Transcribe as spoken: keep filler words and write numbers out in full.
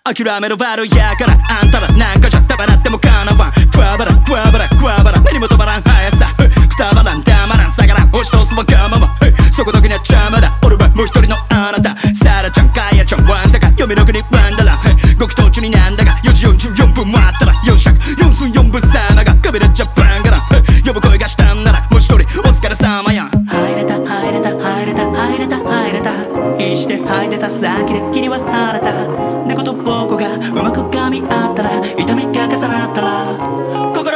諦める悪いやからあんたらなんかじゃたばらってもかなわんクワバラクワバラクワバラ目にも止まらん速さくたばらんたまらん下がらん押し通すわがままそこだけには邪魔だ俺はもう一人のあなたサラちゃんカヤちゃんワンサカ読みの国ワンダラご期途中になんだがよじよんじゅうよんぷんもあったらよん尺よん寸よん分様がカビラジャパンから呼ぶ声がしたんならもう一人お疲れ様やん入れた入れた入れた入れた入れた必死で吐いてた先で君は晴れた猫と僕がうまく噛み合ったら痛みが重なったら心